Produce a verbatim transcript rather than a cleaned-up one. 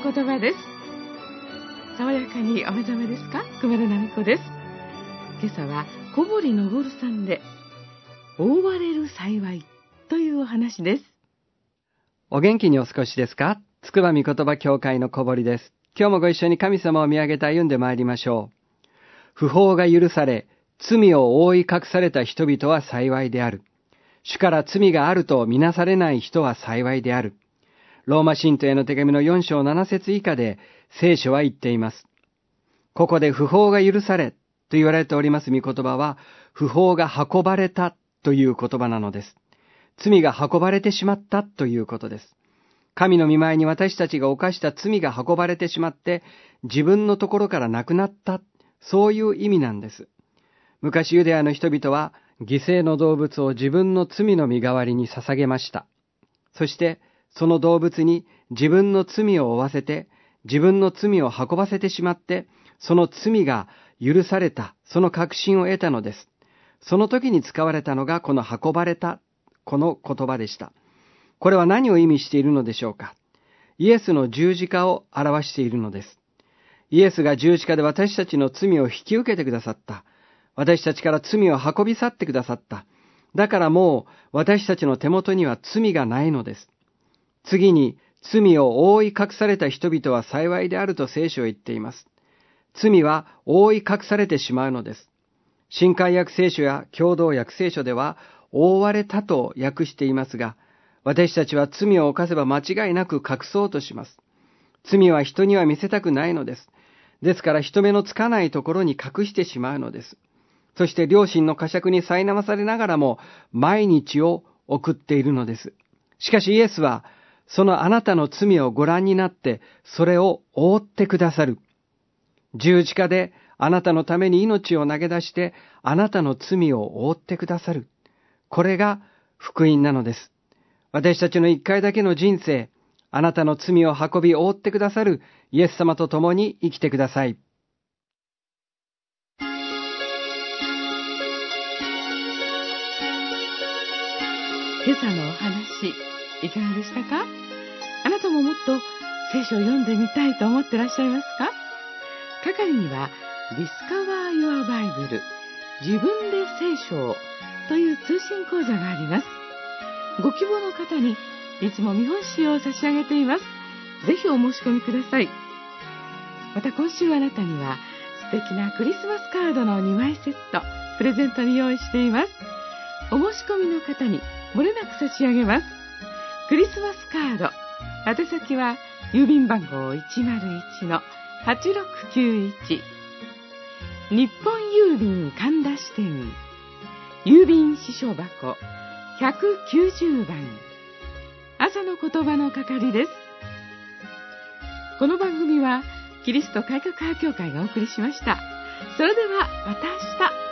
言葉です。爽やかにお目覚めですか？熊田奈美子です。今朝は小堀昇さんで覆われる幸いというお話です。 お元気にお過ごしですか？つくばみ言葉協会の小堀です。今日もご一緒に神様を見上げて歩んでまいりましょう。不法が許され、罪を覆い隠された人々は幸いである。主から罪があるとみなされない人は幸いである。ローマ信徒への手紙のよん章なな節以下で聖書は言っています。ここで不法が許されと言われております御言葉は、不法が運ばれたという言葉なのです。罪が運ばれてしまったということです。神の御前に私たちが犯した罪が運ばれてしまって、自分のところからなくなった、そういう意味なんです。昔ユダヤの人々は犠牲の動物を自分の罪の身代わりに捧げました。そしてその動物に自分の罪を負わせて、自分の罪を運ばせてしまって、その罪が許された、その確信を得たのです。その時に使われたのがこの運ばれた、この言葉でした。これは何を意味しているのでしょうか？イエスの十字架を表しているのです。イエスが十字架で私たちの罪を引き受けてくださった。私たちから罪を運び去ってくださった。だからもう私たちの手元には罪がないのです。次に、罪を覆い隠された人々は幸いであると聖書を言っています。罪は覆い隠されてしまうのです。新海訳聖書や共同訳聖書では覆われたと訳していますが、私たちは罪を犯せば間違いなく隠そうとします。罪は人には見せたくないのです。ですから人目のつかないところに隠してしまうのです。そして良心の呵責に苛まされながらも毎日を送っているのです。しかしイエスはそのあなたの罪をご覧になってそれを覆ってくださる。十字架であなたのために命を投げ出してあなたの罪を覆ってくださる。これが福音なのです。私たちの一回だけの人生、あなたの罪を運び覆ってくださるイエス様と共に生きてください。 今朝のお話、いかがでしたか？あなたももっと聖書を読んでみたいと思ってらっしゃいますか？係には、Discover Your Bible 自分で聖書をという通信講座があります。ご希望の方にいつも見本紙を差し上げています。ぜひお申し込みください。また今週あなたには素敵なクリスマスカードのにまいセットプレゼントに用意しています。お申し込みの方に漏れなく差し上げます。クリスマスカード、宛先は郵便番号 いちまるいちのはちろくきゅういち 日本郵便神田支店郵便支所箱ひゃくきゅうじゅうばん、朝の言葉の係です。この番組はキリスト改革派協会がお送りしました。それではまた明日。